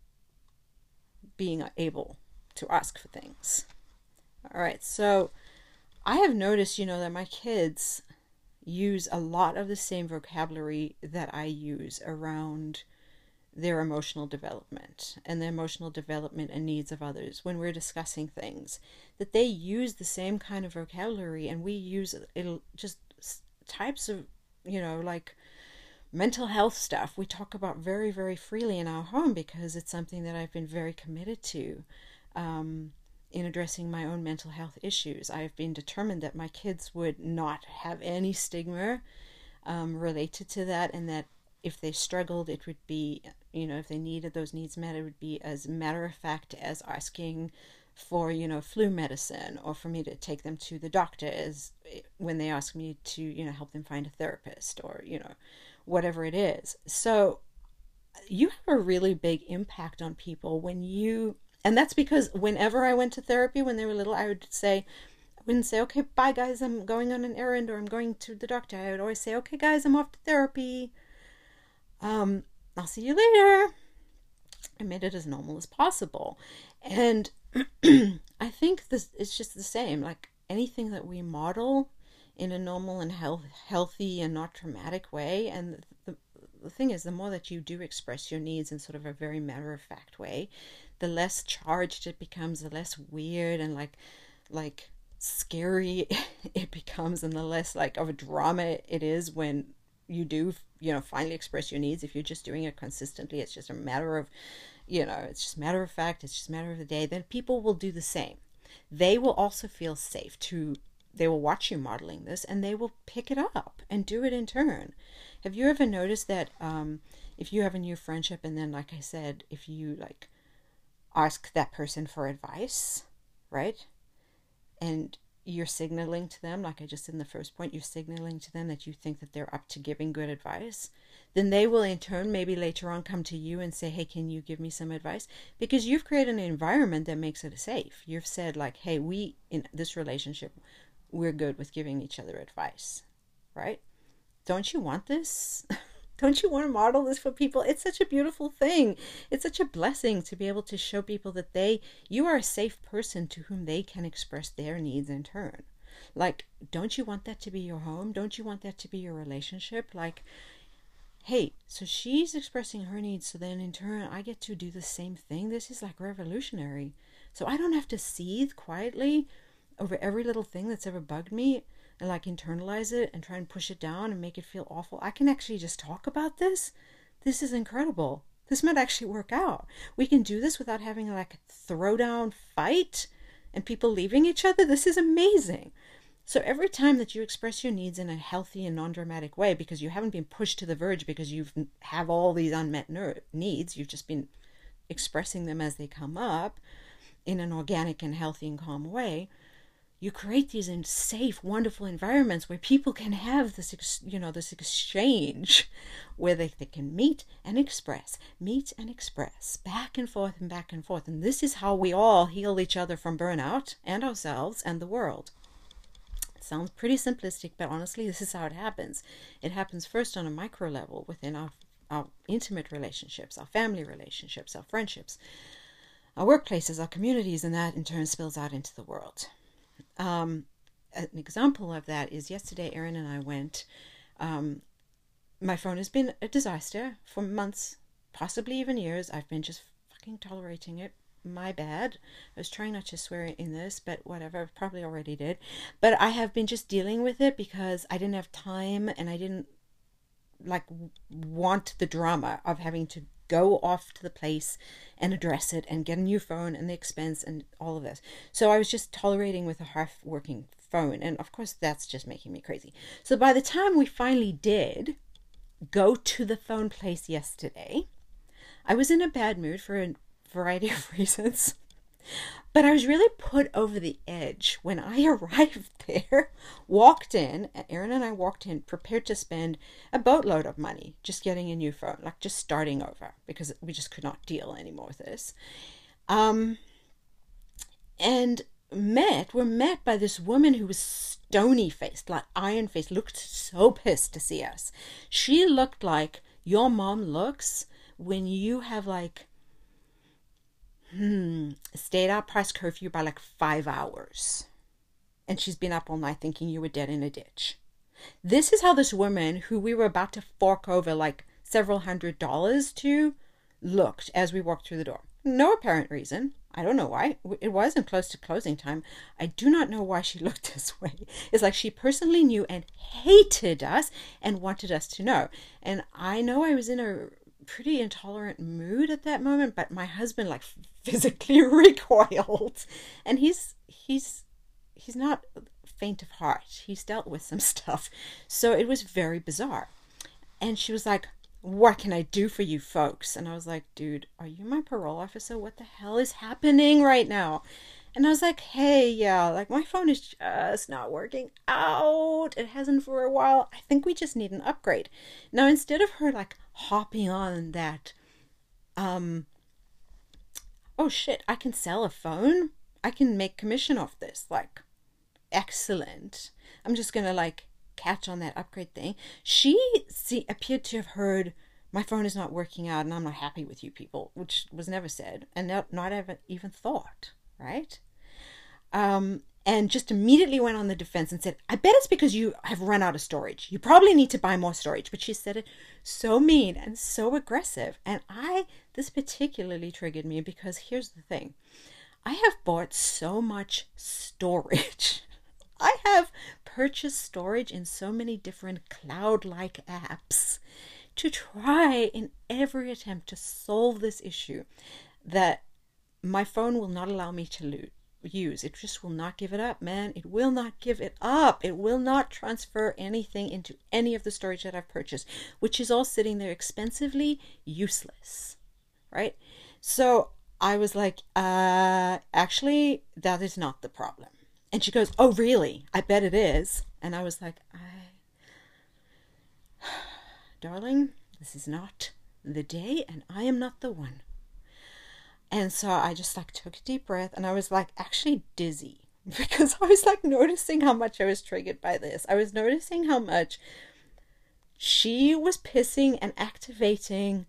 being able to ask for things. All right, so I have noticed, that my kids use a lot of the same vocabulary that I use around their emotional development and the emotional development and needs of others when we're discussing things, that they use the same kind of vocabulary, and we use just types of, mental health stuff we talk about very, very freely in our home, because it's something that I've been very committed to. In addressing my own mental health issues, I've been determined that my kids would not have any stigma related to that, and that if they struggled, it would be, if they needed those needs met, it would be as matter of fact as asking for, flu medicine, or for me to take them to the doctor as when they ask me to, help them find a therapist, or, whatever it is. So you have a really big impact on people and that's because whenever I went to therapy when they were little, I wouldn't say, okay, bye guys, I'm going on an errand, or I'm going to the doctor. I would always say, okay guys, I'm off to therapy. I'll see you later. I made it as normal as possible. And I think it's just the same. Anything that we model in a normal and healthy and not traumatic way, and the thing is, the more that you do express your needs in sort of a very matter-of-fact way, the less charged it becomes, the less weird and like scary it becomes, and the less of a drama it is when you do, finally express your needs. If you're just doing it consistently, it's just a matter of, it's just matter of fact, it's just a matter of the day, then people will do the same. They will also feel safe to they will watch you modeling this, and they will pick it up and do it in turn. Have you ever noticed that if you have a new friendship, and then, like I said, if you like ask that person for advice, right? And you're signaling to them, like I just said in the first point, you're signaling to them that you think that they're up to giving good advice. Then they will in turn maybe later on come to you and say, hey, can you give me some advice? Because you've created an environment that makes it safe. You've said like, hey, we in this relationship, we're good with giving each other advice, right? Don't you want this? Don't you want to model this for people? It's such a beautiful thing. It's such a blessing to be able to show people that you are a safe person to whom they can express their needs in turn. Like, don't you want that to be your home? Don't you want that to be your relationship? Like, hey, so she's expressing her needs, so then in turn I get to do the same thing. This is like revolutionary. So I don't have to seethe quietly over every little thing that's ever bugged me and like internalize it and try and push it down and make it feel awful. I can actually just talk about this. This is incredible. This might actually work out. We can do this without having like a throwdown fight and people leaving each other. This is amazing. So every time that you express your needs in a healthy and non-dramatic way, because you haven't been pushed to the verge because you have all these unmet needs, you've just been expressing them as they come up in an organic and healthy and calm way, you create these safe, wonderful environments where people can have this, this exchange where they can meet and express, back and forth and back and forth. And this is how we all heal each other from burnout and ourselves and the world. It sounds pretty simplistic, but honestly, this is how it happens. It happens first on a micro level within our intimate relationships, our family relationships, our friendships, our workplaces, our communities, and that in turn spills out into the world. An example of that is yesterday Erin and I went, my phone has been a disaster for months, possibly even years. I've been just fucking tolerating it. My bad. I was trying not to swear in this, but whatever, I probably already did. But I have been just dealing with it because I didn't have time and I didn't want the drama of having to go off to the place and address it and get a new phone and the expense and all of this. So I was just tolerating with a half working phone. And of course, that's just making me crazy. So by the time we finally did go to the phone place yesterday, I was in a bad mood for a variety of reasons. But I was really put over the edge when I arrived there, walked in, Erin and I walked in prepared to spend a boatload of money just getting a new phone, like just starting over because we just could not deal anymore with this. And were met by this woman who was stony faced, like iron faced, looked so pissed to see us. She looked like your mom looks when you have stayed out past curfew by 5 hours. And she's been up all night thinking you were dead in a ditch. This is how this woman, who we were about to fork over several $100s to, looked as we walked through the door. No apparent reason. I don't know why. It wasn't close to closing time. I do not know why she looked this way. It's like she personally knew and hated us and wanted us to know. And I know I was in a pretty intolerant mood at that moment, but my husband physically recoiled, and he's not faint of heart. He's dealt with some stuff, so it was very bizarre. And she was like, what can I do for you folks? And I was like, dude, are you my parole officer? What the hell is happening right now? And I was like, hey, yeah, my phone is just not working out. It hasn't for a while. I think we just need an upgrade. Now, instead of her hopping on that, oh shit, I can sell a phone. I can make commission off this. Excellent. I'm just going to catch on that upgrade thing. She appeared to have heard my phone is not working out and I'm not happy with you people, which was never said and not even thought. Right? And just immediately went on the defense and said, I bet it's because you have run out of storage. You probably need to buy more storage. But she said it so mean and so aggressive. And this particularly triggered me because here's the thing. I have bought so much storage. I have purchased storage in so many different cloud-like apps to try in every attempt to solve this issue that my phone will not allow me to use. It just will not give it up, man. It will not give it up. It will not transfer anything into any of the storage that I've purchased, which is all sitting there expensively useless, right? So I was like, actually, that is not the problem. And she goes, oh, really? I bet it is. And I was like, darling, this is not the day, and I am not the one. And so I just like took a deep breath, and I was like actually dizzy because I was like noticing how much I was triggered by this. I was noticing how much she was pissing and activating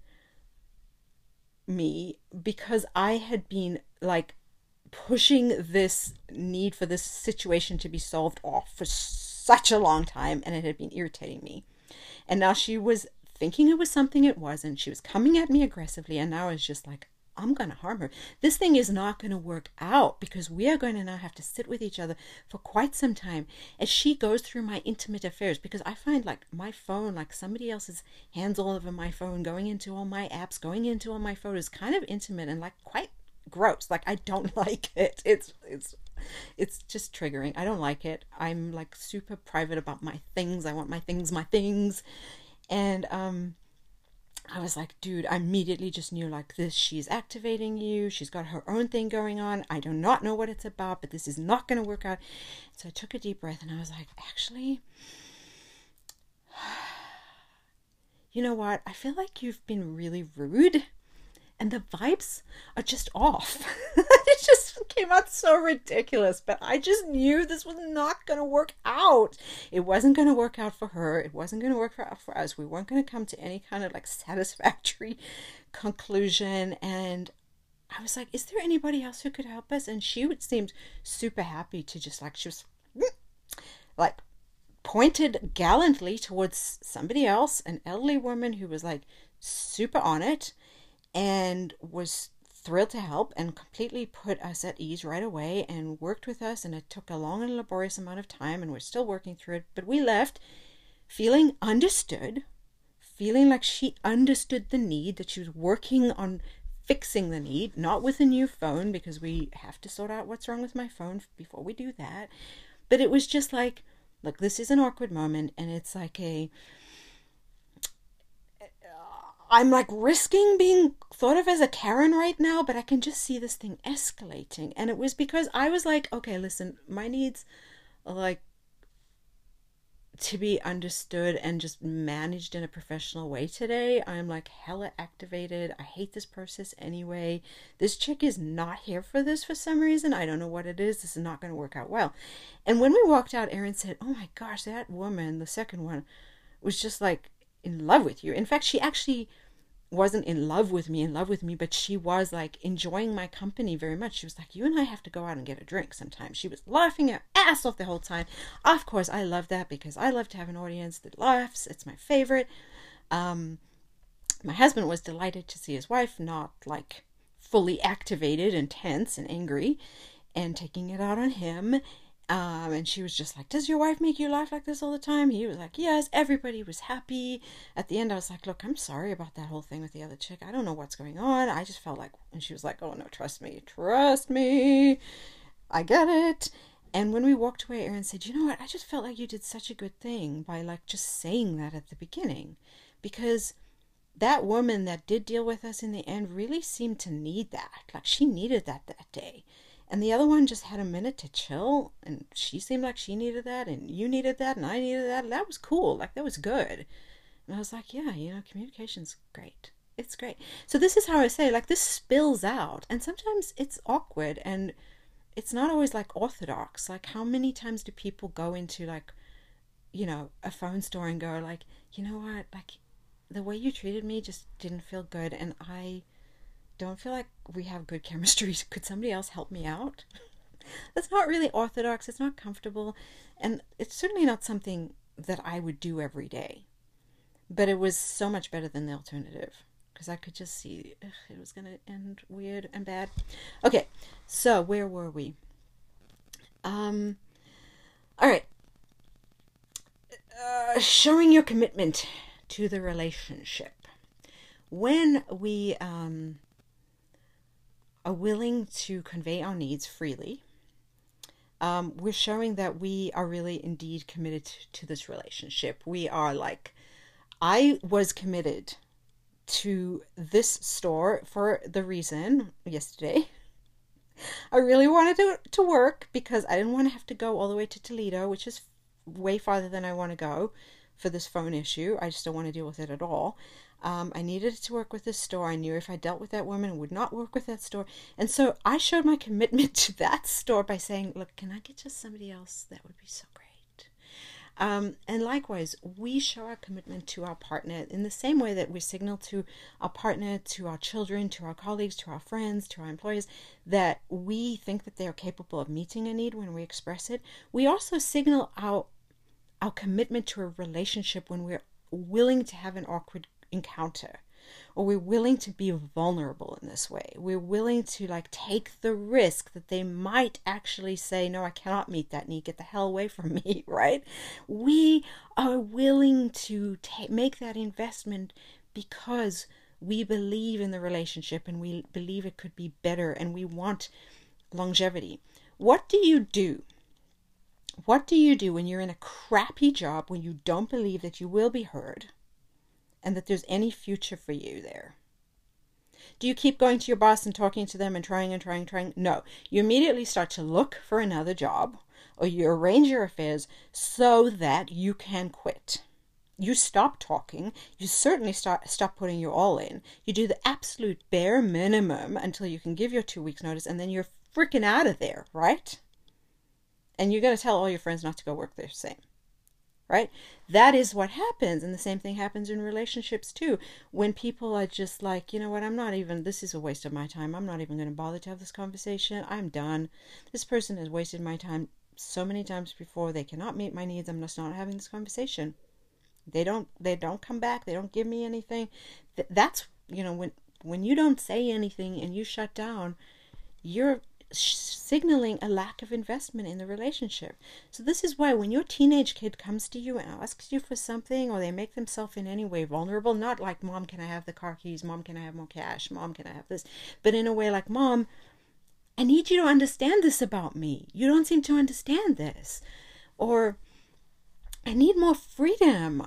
me because I had been like pushing this need for this situation to be solved off for such a long time, and it had been irritating me. And now she was thinking it was something it wasn't. She was coming at me aggressively, and now I was just like, I'm going to harm her. This thing is not going to work out because we are going to now have to sit with each other for quite some time as she goes through my intimate affairs, because I find like my phone, like somebody else's hands all over my phone, going into all my apps, going into all my photos, kind of intimate and like quite gross. Like I don't like it. It's just triggering. I don't like it. I'm like super private about my things. I want my things. And I was like, dude, I immediately just knew like this, she's activating you. She's got her own thing going on. I do not know what it's about, but this is not going to work out. So I took a deep breath and I was like, actually, you know what? I feel like you've been really rude and the vibes are just off. It just came out so ridiculous, but I just knew this was not going to work out. It wasn't going to work out for her. It wasn't going to work for us. We weren't going to come to any kind of like satisfactory conclusion. And I was like, is there anybody else who could help us? And she seemed super happy to just like, she was like pointed gallantly towards somebody else, an elderly woman who was like super on it and was thrilled to help and completely put us at ease right away and worked with us. And it took a long and laborious amount of time, and we're still working through it, but we left feeling understood, feeling like she understood the need, that she was working on fixing the need, not with a new phone, because we have to sort out what's wrong with my phone before we do that. But it was just like, look, this is an awkward moment, and it's like I'm like risking being thought of as a Karen right now, but I can just see this thing escalating. And it was because I was like, okay, listen, my needs are like to be understood and just managed in a professional way today. I'm like hella activated. I hate this process anyway. This chick is not here for this for some reason. I don't know what it is. This is not going to work out well. And when we walked out, Erin said, oh my gosh, that woman, the second one, was just like in love with you. In fact, she actually wasn't in love with me, but she was like enjoying my company very much. She was like, you and I have to go out and get a drink sometime. She was laughing her ass off the whole time. Of course, I love that because I love to have an audience that laughs. It's my favorite. My husband was delighted to see his wife not like fully activated and tense and angry and taking it out on him. And she was just like, does your wife make you laugh like this all the time? He was like, yes. Everybody was happy. At the end, I was like, look, I'm sorry about that whole thing with the other chick. I don't know what's going on. I just felt like, and she was like, oh no, trust me. I get it. And when we walked away, Erin said, you know what? I just felt like you did such a good thing by like just saying that at the beginning, because that woman that did deal with us in the end really seemed to need that. Like she needed that day. And the other one just had a minute to chill, and she seemed like she needed that, and you needed that, and I needed that, and that was cool. Like, that was good. And I was like, yeah, communication's great. It's great. So this is how I say, like, this spills out, and sometimes it's awkward, and it's not always, like, orthodox. Like, how many times do people go into, like, a phone store and go, like, you know what, like, the way you treated me just didn't feel good, and I don't feel like we have good chemistry. Could somebody else help me out? That's not really orthodox. It's not comfortable. And it's certainly not something that I would do every day. But it was so much better than the alternative, because I could just see it was going to end weird and bad. Okay, so where were we? All right. Showing your commitment to the relationship. When we are willing to convey our needs freely we're showing that we are really indeed committed to this relationship. We are like, I was committed to this store for the reason yesterday I really wanted to work because I didn't want to have to go all the way to Toledo, which is way farther than I want to go for this phone issue. I just don't want to deal with it at all. I needed to work with this store. I knew if I dealt with that woman, I would not work with that store. And so I showed my commitment to that store by saying, look, can I get just somebody else? That would be so great. And likewise, we show our commitment to our partner in the same way that we signal to our partner, to our children, to our colleagues, to our friends, to our employees, that we think that they are capable of meeting a need when we express it. We also signal our commitment to a relationship when we're willing to have an awkward encounter, or we're willing to be vulnerable in this way. We're willing to like take the risk that they might actually say, no, I cannot meet that need, get the hell away from me, right? We are willing to make that investment because we believe in the relationship and we believe it could be better and we want longevity. What do you do? What do you do when you're in a crappy job, when you don't believe that you will be heard and that there's any future for you there? Do you keep going to your boss and talking to them and trying? No. You immediately start to look for another job, or you arrange your affairs so that you can quit. You stop talking. You certainly stop putting your all in. You do the absolute bare minimum until you can give your 2 weeks notice, and then you're freaking out of there, right? And you're going to tell all your friends not to go work there, same. Right? That is what happens. And the same thing happens in relationships too. When people are just like, you know what, this is a waste of my time. I'm not even going to bother to have this conversation. I'm done. This person has wasted my time so many times before. They cannot meet my needs. I'm just not having this conversation. They don't come back. They don't give me anything. That's, when you don't say anything and you shut down, you're signaling a lack of investment in the relationship. So this is why when your teenage kid comes to you and asks you for something, or they make themselves in any way vulnerable, not like, Mom, can I have the car keys? Mom, can I have more cash? Mom, can I have this? But in a way like, Mom, I need you to understand this about me. You don't seem to understand this. Or, I need more freedom.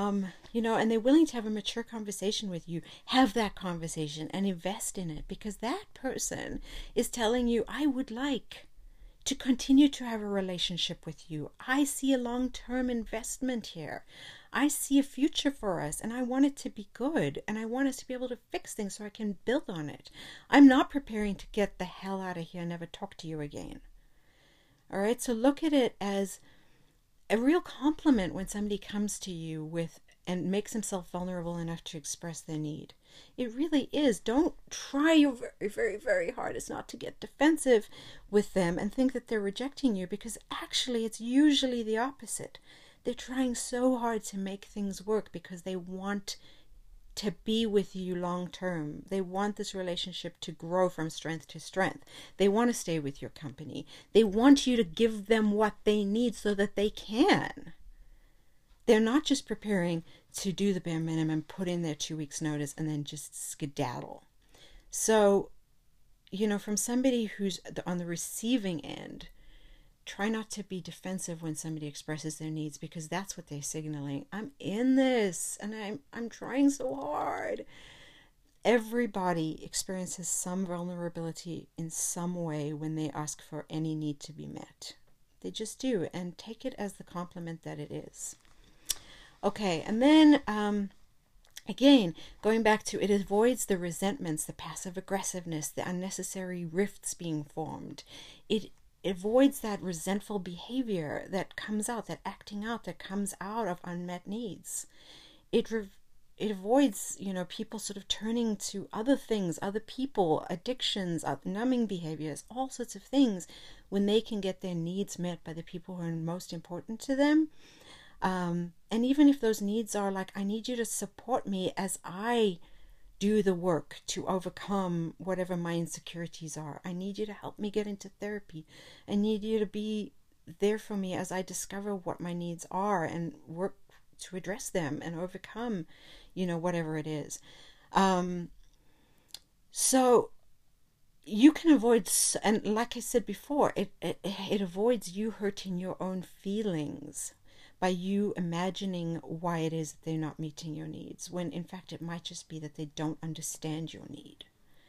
And they're willing to have a mature conversation with you. Have that conversation and invest in it, because that person is telling you, I would like to continue to have a relationship with you. I see a long-term investment here. I see a future for us, and I want it to be good, and I want us to be able to fix things so I can build on it. I'm not preparing to get the hell out of here and never talk to you again. All right, so look at it as a real compliment when somebody comes to you and makes himself vulnerable enough to express their need. It really is. Don't try your very, very, very hardest not to get defensive with them and think that they're rejecting you, because actually it's usually the opposite. They're trying so hard to make things work because they want to be with you long term. They want this relationship to grow from strength to strength. They want to stay with your company. They want you to give them what they need so that they can. They're not just preparing to do the bare minimum, put in their 2 weeks notice, and then just skedaddle. So, from somebody who's on the receiving end, try not to be defensive when somebody expresses their needs, because that's what they're signaling. I'm in this, and I'm trying so hard. Everybody experiences some vulnerability in some way when they ask for any need to be met. They just do, and take it as the compliment that it is. Okay, and then again, going back to, it avoids the resentments, the passive aggressiveness, the unnecessary rifts being formed. It avoids that resentful behavior that comes out, that acting out that comes out of unmet needs. It avoids, people sort of turning to other things, other people, addictions, numbing behaviors, all sorts of things, when they can get their needs met by the people who are most important to them. And even if those needs are like, I need you to support me as I do the work to overcome whatever my insecurities are. I need you to help me get into therapy. I need you to be there for me as I discover what my needs are and work to address them and overcome, whatever it is. So, you can avoid, and like I said before, it avoids you hurting your own feelings by you imagining why it is that they're not meeting your needs, when in fact it might just be that they don't understand your need.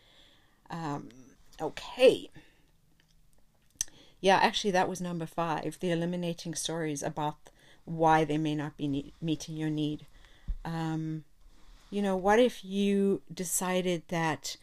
Okay. Yeah, actually, that was number 5, the eliminating stories about why they may not be meeting your need. What if you decided that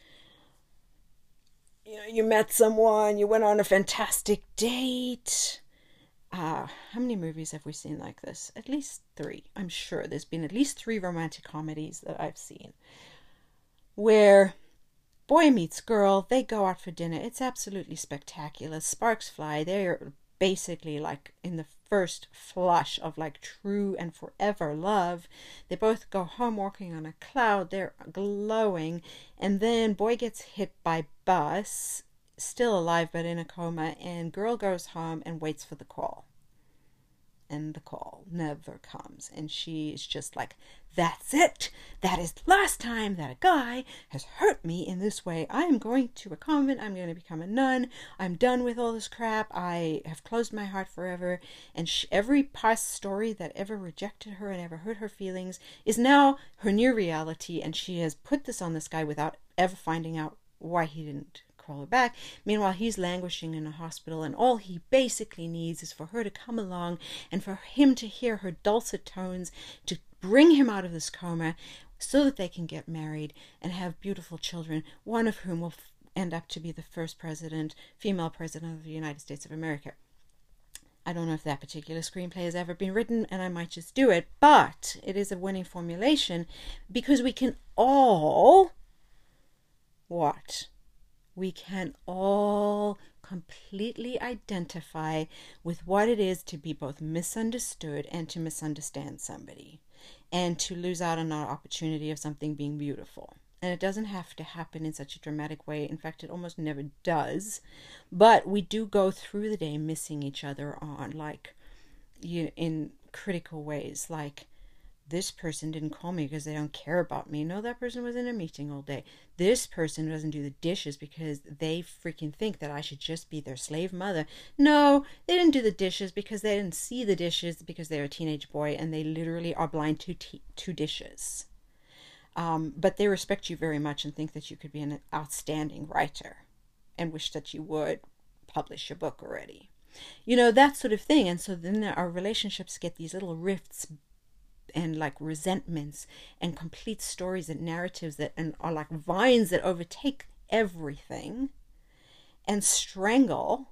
you met someone, you went on a fantastic date. How many movies have we seen like this? At least 3. I'm sure there's been at least 3 romantic comedies that I've seen where boy meets girl, they go out for dinner. It's absolutely spectacular. Sparks fly. They're basically like in the first flush of like true and forever love. They both go home walking on a cloud. They're glowing. And then boy gets hit by bus, still alive but in a coma, and girl goes home and waits for the call. And the call never comes. And she is just like, that's it. That is the last time that a guy has hurt me in this way. I am going to a convent. I'm going to become a nun. I'm done with all this crap. I have closed my heart forever. And every past story that ever rejected her and ever hurt her feelings is now her new reality. And she has put this on this guy without ever finding out why he didn't call her back. Meanwhile, he's languishing in a hospital, and all he basically needs is for her to come along and for him to hear her dulcet tones to bring him out of this coma so that they can get married and have beautiful children, one of whom will end up to be the first female president of the United States of America. I don't know if that particular screenplay has ever been written, and I might just do it, but it is a winning formulation because we can all we can all completely identify with what it is to be both misunderstood and to misunderstand somebody, and to lose out on our opportunity of something being beautiful. And it doesn't have to happen in such a dramatic way. In fact, it almost never does. But we do go through the day missing each other on, in critical ways, like, this person didn't call me because they don't care about me. No, that person was in a meeting all day. This person doesn't do the dishes because they freaking think that I should just be their slave mother. No, they didn't do the dishes because they didn't see the dishes because they're a teenage boy and they literally are blind to dishes. But they respect you very much and think that you could be an outstanding writer and wish that you would publish your book already. That sort of thing. And so then our relationships get these little rifts and like resentments and complete stories and narratives that are like vines that overtake everything and strangle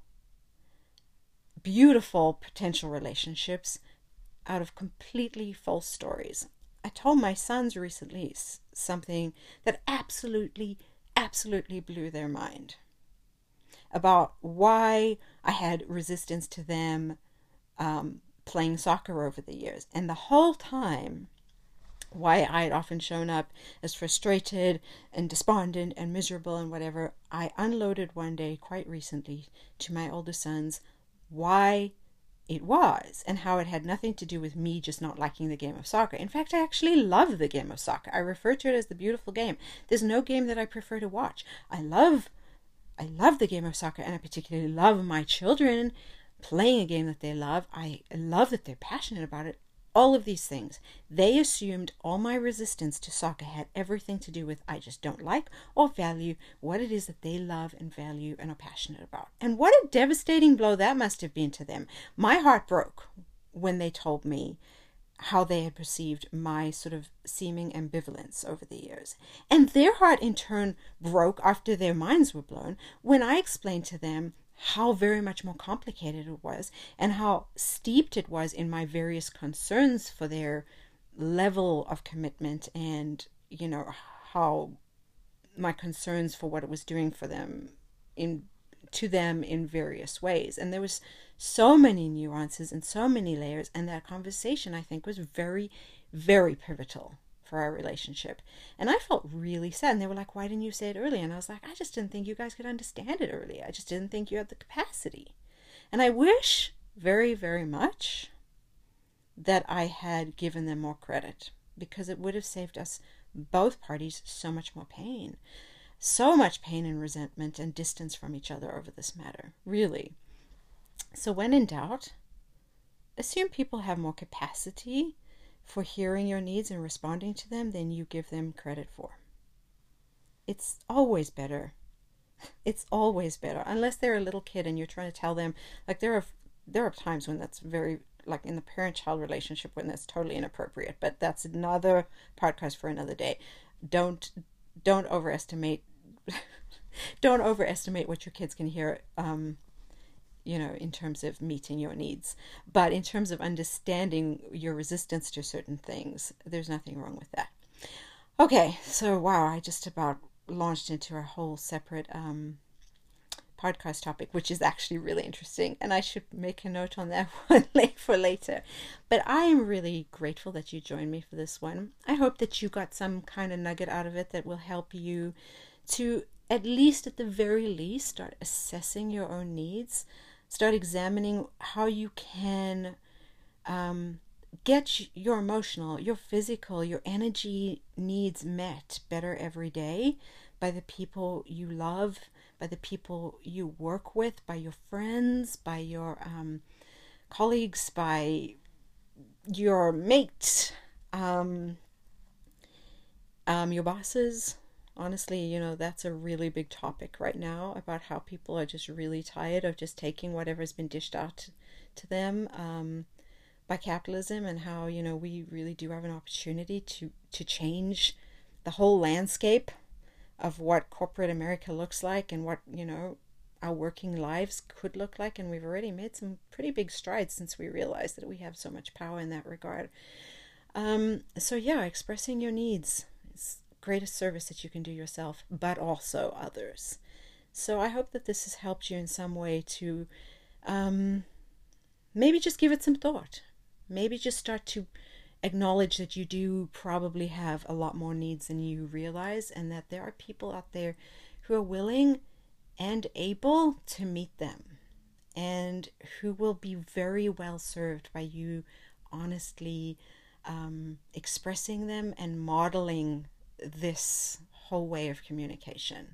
beautiful potential relationships out of completely false stories. I told my sons recently something that absolutely blew their mind about why I had resistance to them playing soccer over the years, and the whole time why I had often shown up as frustrated and despondent and miserable and whatever. I unloaded one day quite recently to my older sons why it was, and how it had nothing to do with me just not liking the game of soccer. In fact, I actually love the game of soccer. I refer to it as the beautiful game. There's no game that I prefer to watch. I love the game of soccer, and I particularly love my children playing a game that they love. I love that they're passionate about it. All of these things. They assumed all my resistance to soccer had everything to do with I just don't like or value what it is that they love and value and are passionate about. And what a devastating blow that must have been to them. My heart broke when they told me how they had perceived my sort of seeming ambivalence over the years. And their heart in turn broke after their minds were blown when I explained to them how very much more complicated it was and how steeped it was in my various concerns for their level of commitment, and how my concerns for what it was doing for them to them in various ways. And there was so many nuances and so many layers, and that conversation I think was very, very pivotal for our relationship. And I felt really sad. And they were like, why didn't you say it earlier? And I was like, I just didn't think you guys could understand it earlier. I just didn't think you had the capacity. And I wish very, very much that I had given them more credit, because it would have saved us, both parties, so much more pain. so much pain and resentment and distance from each other over this matter, really. So when in doubt, assume people have more capacity for hearing your needs and responding to them than you give them credit for. It's always better. It's always better, unless they're a little kid and you're trying to tell them, like there are times when that's very, like in the parent-child relationship, when that's totally inappropriate, but that's another podcast for another day. Don't overestimate don't overestimate what your kids can hear, in terms of meeting your needs. But in terms of understanding your resistance to certain things, there's nothing wrong with that. Okay, so wow, I just about launched into a whole separate podcast topic, which is actually really interesting, and I should make a note on that one for later. But I am really grateful that you joined me for this one. I hope that you got some kind of nugget out of it that will help you to, at the very least, start assessing your own needs, start examining how you can get your emotional, your physical, your energy needs met better every day by the people you love, by the people you work with, by your friends, by your colleagues, by your mates, your bosses. Honestly, that's a really big topic right now, about how people are just really tired of just taking whatever's been dished out to them by capitalism, and how, we really do have an opportunity to change the whole landscape of what corporate America looks like, and what, our working lives could look like. And we've already made some pretty big strides since we realized that we have so much power in that regard. So yeah, expressing your needs is the greatest service that you can do yourself, but also others. So I hope that this has helped you in some way to maybe just give it some thought. Maybe just start to acknowledge that you do probably have a lot more needs than you realize, and that there are people out there who are willing and able to meet them, and who will be very well served by you honestly expressing them and modeling this whole way of communication.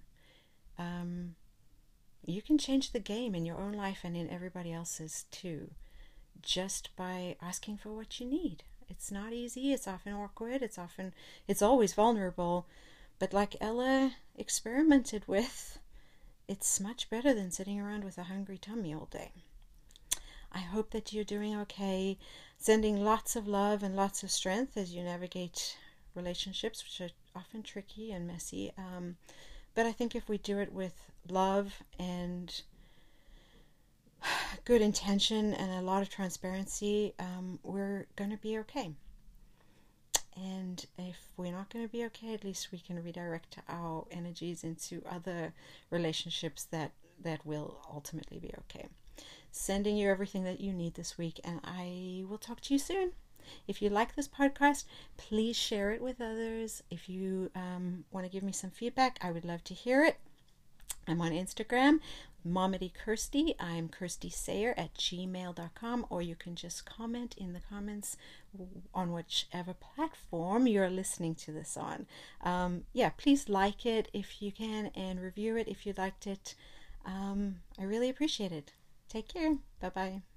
You can change the game in your own life and in everybody else's too, just by asking for what you need. It's not easy, it's often awkward, it's always vulnerable, but like Ella experimented with, it's much better than sitting around with a hungry tummy all day. I hope that you're doing okay, sending lots of love and lots of strength as you navigate relationships, which are often tricky and messy. But I think if we do it with love and good intention and a lot of transparency, we're going to be okay. And if we're not going to be okay, at least we can redirect our energies into other relationships that will ultimately be okay. Sending you everything that you need this week, and I will talk to you soon. If you like this podcast, please share it with others. If you want to give me some feedback, I would love to hear it. I'm on Instagram, Momedy Kirsty. I'm kirstysayer@gmail.com, or you can just comment in the comments on whichever platform you're listening to this on. Please like it if you can, and review it if you liked it. I really appreciate it. Take care. Bye-bye.